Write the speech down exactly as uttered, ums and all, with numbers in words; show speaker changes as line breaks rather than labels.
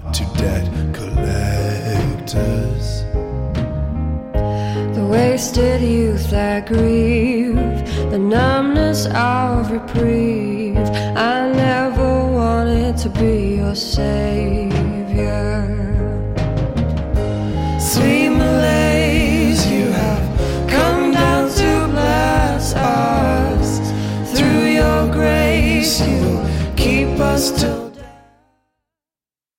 to debt collectors.
The wasted youth that grieve, the numbness of reprieve. I never wanted to be your savior.